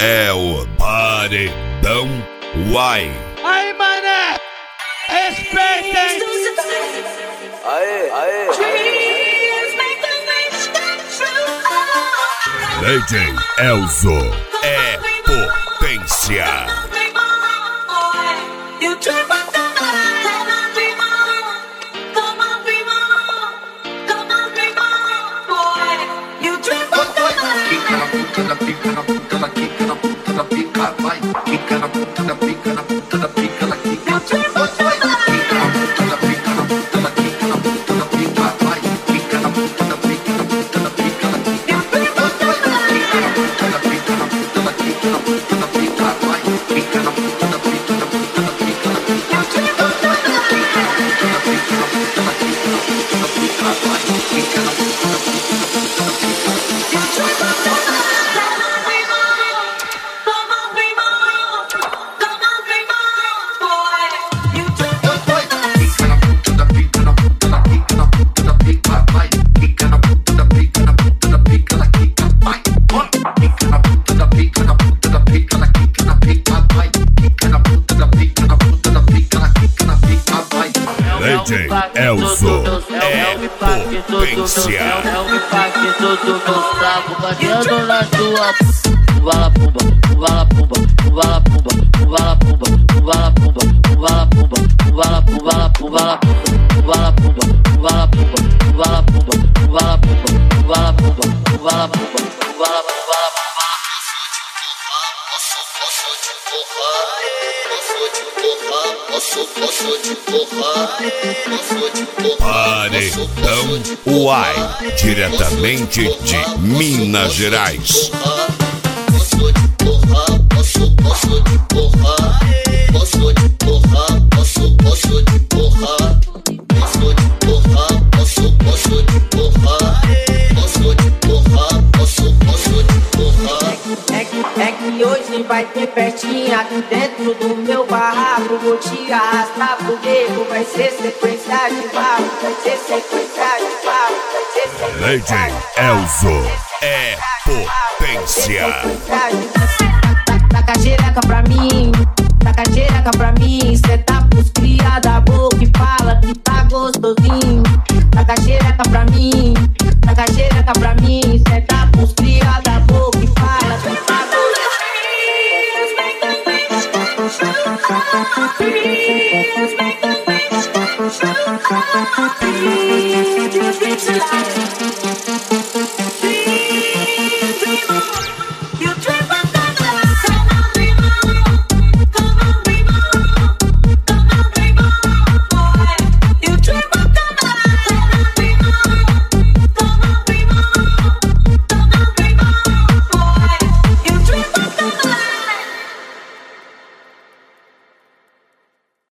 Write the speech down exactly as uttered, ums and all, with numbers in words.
é o Paredão Uai. Aí, mané! Respeitem! Aê, aê! D J Elzo é potência. Pica na puta da pica na puta da pica, vai. Pica na puta da pica na puta da pica, na pica. Pica na puta da pica na puta da pica, na puta da pica, vai. Pica na puta da pica na puta da pica, na pica. Pica na puta da pica na puta da pica, na puta da pica, vai. Pica na puta da pica na puta da pica, na pica. Pica na puta da pica na puta da pica, na puta da pica, vai. Pica na puta da pica na puta da pica. D J Elzo é potência. É o impacto do meu saco batendo na tua vala pumba, vala pumba, vala pumba, vala pumba, vala pumba, vala pumba, vala pumba, vala pumba, vala pumba, vala pumba, vala pumba, vala pumba, vala pumba, vala pumba, vala pumba. Posso, posso te borrar, posso te borrar. Paredão Uai, diretamente de Minas Gerais. Posso te borrar, posso, posso te borrar. Posso te borrar, posso, posso te borrar. Posso te borrar, posso, posso te borrar. Posso te borrar, posso, posso te borrar. É que, é que hoje vai ter festinha aqui dentro do meu barraco. Vou te arrastar pro gueto, vai ser sequência de barro. Vai ser sequência de barro, vai ser sequência de barro. D J Elzo é potência. Taca xereca pra mim, taca xereca pra mim. Cê tá pros cria da boca e fala que tá gostosinho. Taca xereca pra mim, taca xereca pra mim. Cê tá pros cria da boca e fala que tá gostosinho. Please make the face go.